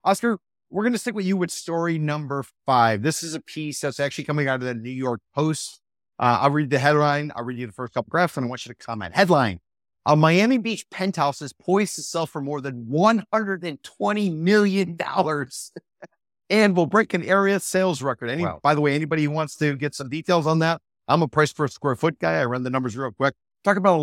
Oscar, we're going to stick with you with story number 5. This is a piece that's actually coming out of the New York Post. I'll read the headline. I'll read you the first couple graphs, and I want you to comment. Headline: a Miami Beach penthouse is poised to sell for more than $120 million and will break an area sales record. Wow. By the way, anybody who wants to get some details on that, I'm a price per square foot guy. I run the numbers real quick. Talk about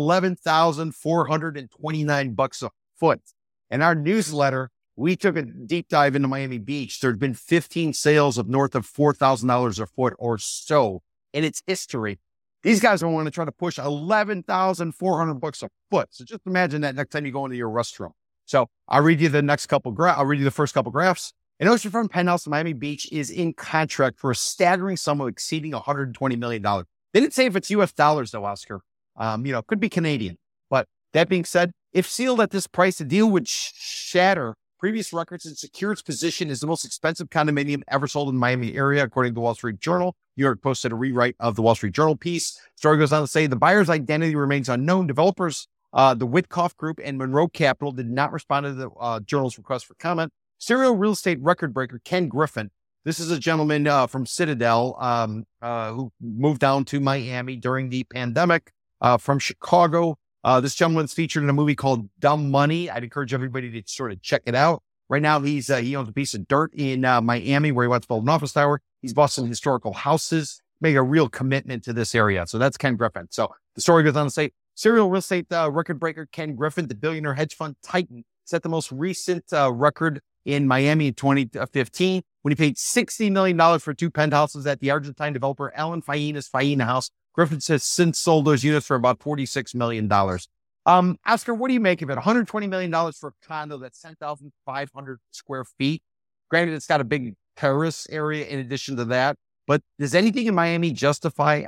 $11,429 a foot. In our newsletter, we took a deep dive into Miami Beach. There'd been 15 sales of north of $4,000 a foot or so in its history. These guys don't want to try to push $11,400 a foot. So just imagine that next time you go into your restroom. So I'll read you the I'll read you the first couple graphs. An oceanfront penthouse in Miami Beach is in contract for a staggering sum of exceeding $120 million. They didn't say if it's US dollars though, Oscar. It could be Canadian. But that being said, if sealed at this price, the deal would shatter previous records and secure its position as the most expensive condominium ever sold in the Miami area, according to the Wall Street Journal. New York posted a rewrite of the Wall Street Journal piece. Story goes on to say the buyer's identity remains unknown. Developers, the Witkoff Group and Monroe Capital did not respond to the journal's request for comment. Serial real estate record breaker Ken Griffin. This is a gentleman from Citadel who moved down to Miami during the pandemic from Chicago. This gentleman's featured in a movie called Dumb Money. I'd encourage everybody to sort of check it out. Right now, he owns a piece of dirt in Miami where he wants to build an office tower. He's bought some historical houses, made a real commitment to this area. So that's Ken Griffin. So the story goes on to say, serial real estate record breaker Ken Griffin, the billionaire hedge fund titan, set the most recent record in Miami in 2015 when he paid $60 million for 2 penthouses at the Argentine developer Alan Faina's Faina House. Griffin has since sold those units for about $46 million. Oscar, what do you make of it? $120 million for a condo that's 10,500 square feet. Granted, it's got a big terrace area in addition to that, but does anything in Miami justify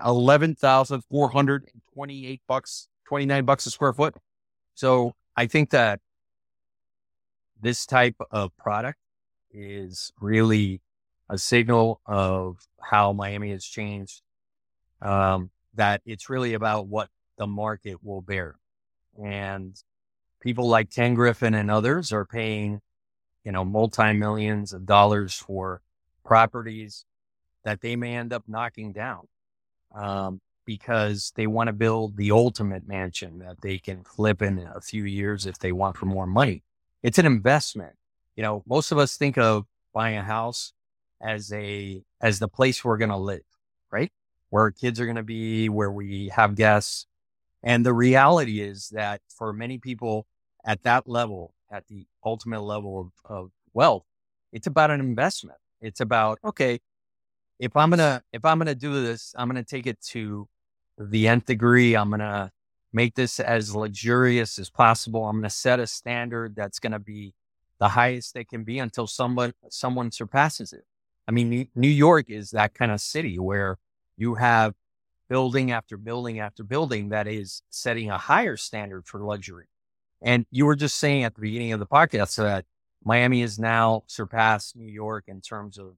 $11,428, $29 a square foot? So I think that this type of product is really a signal of how Miami has changed. That it's really about what the market will bear. And people like Ken Griffin and others are paying, multi-millions of dollars for properties that they may end up knocking down because they want to build the ultimate mansion that they can flip in a few years if they want for more money. It's an investment. Most of us think of buying a house as the place we're going to live, right? Where our kids are going to be, where we have guests. And the reality is that for many people at that level, at the ultimate level of wealth, it's about an investment. It's about, okay, if I'm going to do this, I'm going to take it to the nth degree. I'm going to make this as luxurious as possible. I'm going to set a standard that's going to be the highest they can be until someone surpasses it. I mean, New York is that kind of city where you have building after building after building that is setting a higher standard for luxury. And you were just saying at the beginning of the podcast that Miami has now surpassed New York in terms of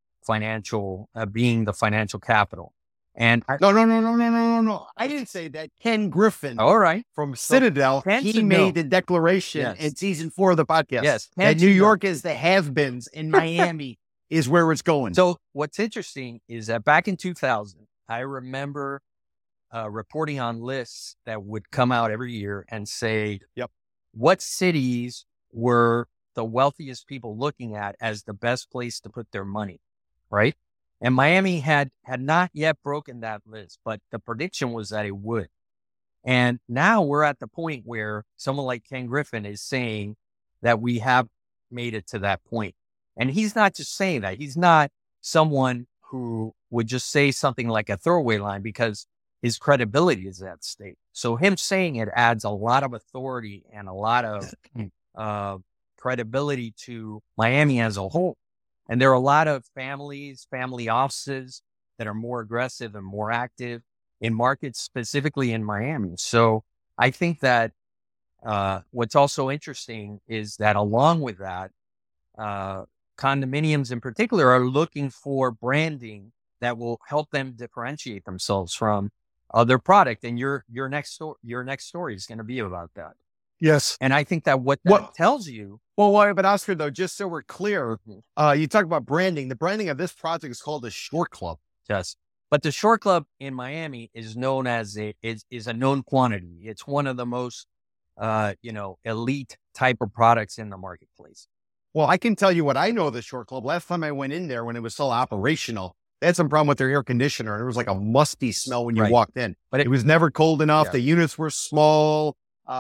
being the financial capital. And No. I didn't say that. Ken Griffin. All right. From Citadel, he made the declaration in season 4 of the podcast. Yes. That New York is the have-beens and Miami is where it's going. So what's interesting is that back in 2000, I remember reporting on lists that would come out every year and say, what cities were the wealthiest people looking at as the best place to put their money, right? And Miami had not yet broken that list, but the prediction was that it would. And now we're at the point where someone like Ken Griffin is saying that we have made it to that point. And he's not just saying that. He's not someone who would just say something like a throwaway line because his credibility is at stake. So him saying it adds a lot of authority and a lot of credibility to Miami as a whole. And there are a lot of family offices that are more aggressive and more active in markets, specifically in Miami. So I think that what's also interesting is that along with that, condominiums in particular are looking for branding that will help them differentiate themselves from other product. And your next story is going to be about that. Yes. And I think that what that tells you. Well, but Oscar, though, just so we're clear, you talk about branding. The branding of this project is called the Short Club. Yes. But the Short Club in Miami is known as is a known quantity. It's one of the most, elite type of products in the marketplace. Well, I can tell you what I know of the Short Club. Last time I went in there when it was still operational, they had some problem with their air conditioner. And it was like a musty smell when you walked in. But it was never cold enough. Yeah. The units were small.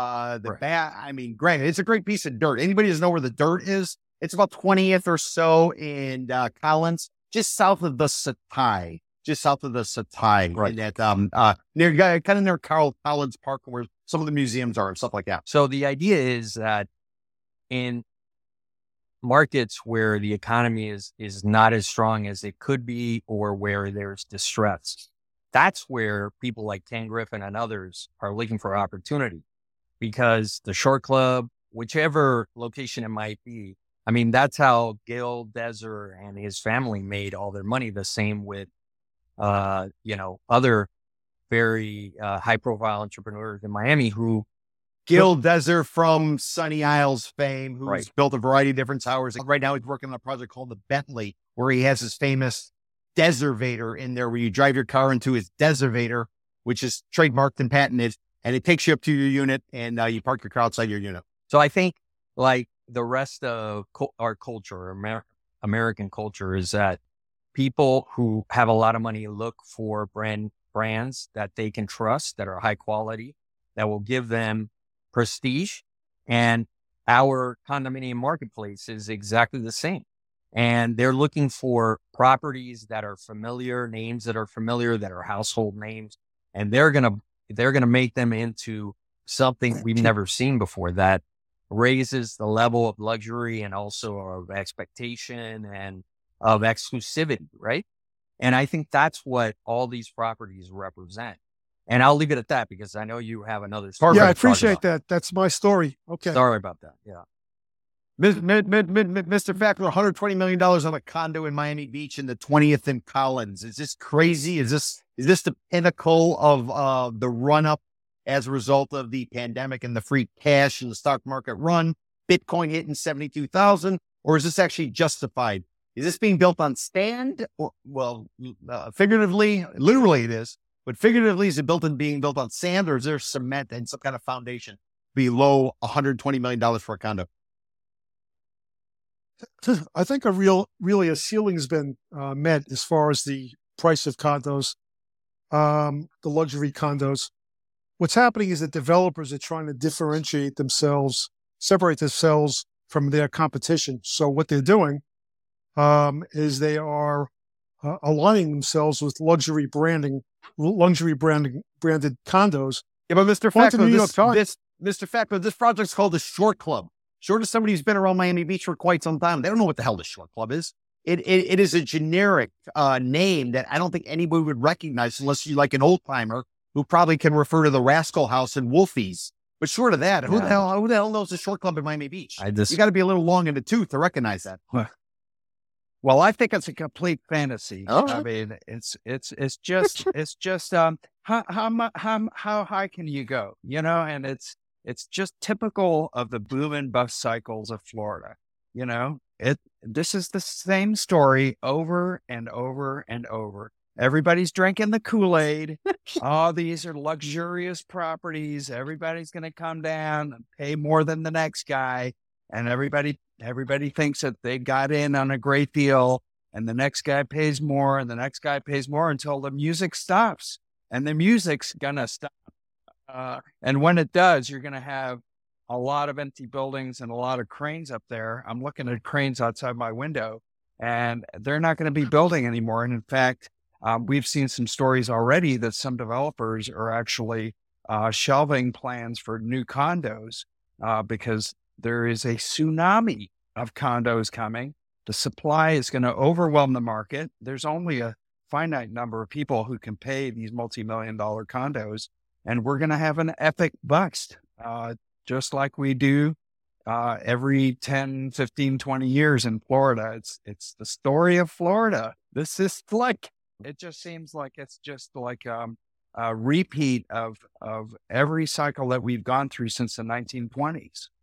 Granted, it's a great piece of dirt. Anybody doesn't know where the dirt is? It's about 20th or so in Collins, just south of the Satai. Right. In that, near Carl Collins Park, where some of the museums are and stuff like that. So the idea is that in markets where the economy is not as strong as it could be, or where there's distress, that's where people like Ken Griffin and others are looking for opportunity. Because the Short Club, whichever location it might be, I mean, that's how Gil Deser and his family made all their money. The same with, other very high-profile entrepreneurs in Miami who... Gil Deser from Sunny Isles fame, who's built a variety of different towers. Right now, he's working on a project called the Bentley, where he has his famous Deservator in there, where you drive your car into his Deservator, which is trademarked and patented. And it takes you up to your unit, and you park your car outside your unit. So I think, like the rest of our culture, American culture, is that people who have a lot of money look for brands that they can trust, that are high quality, that will give them prestige. And our condominium marketplace is exactly the same. And they're looking for properties that are familiar, names that are familiar, that are household names, and they're going to make them into something we've never seen before, that raises the level of luxury and also of expectation and of exclusivity, right? And I think that's what all these properties represent. And I'll leave it at that, because I know you have another story. Yeah, I appreciate that. That's my story. Okay. Sorry about that. Yeah. Mr. Fackler, $120 million on a condo in Miami Beach in the 20th and Collins. Is this crazy? Is this the pinnacle of the run up as a result of the pandemic and the free cash and the stock market run? Bitcoin hitting 72,000, or is this actually justified? Is this being built on stand? Or, figuratively, literally it is, but figuratively, is it being built on sand, or is there cement and some kind of foundation below $120 million for a condo? I think really a ceiling's been met as far as the price of condos, the luxury condos. What's happening is that developers are trying to differentiate themselves, separate themselves from their competition. So what they're doing is they are aligning themselves with luxury branded condos. Yeah, but Mr. Fackler, this project's called the Short Club. Short is somebody who's been around Miami Beach for quite some time. They don't know what the hell the Short Club is. It is a generic name that I don't think anybody would recognize unless you're like an old timer who probably can refer to the Rascal House and Wolfies. But short of that, who the hell knows the Short Club in Miami Beach? You got to be a little long in the tooth to recognize that. Well, I think it's a complete fantasy. Oh. I mean, it's just how high can you go? And it's just typical of the boom and bust cycles of Florida. This is the same story over and over and over. Everybody's drinking the Kool-Aid. Oh, these are luxurious properties. Everybody's going to come down and pay more than the next guy. And everybody thinks that they got in on a great deal, and the next guy pays more, and the next guy pays more, until the music stops. And the music's going to stop. And when it does, you're going to have a lot of empty buildings and a lot of cranes up there. I'm looking at cranes outside my window, and they're not going to be building anymore. And in fact, we've seen some stories already that some developers are actually shelving plans for new condos because there is a tsunami of condos coming. The supply is going to overwhelm the market. There's only a finite number of people who can pay these multi-million-dollar condos, and we're going to have an epic bust, just like we do every 10, 15, 20 years in Florida. It's the story of Florida. This is like, it just seems like it's just like repeat of every cycle that we've gone through since the 1920s.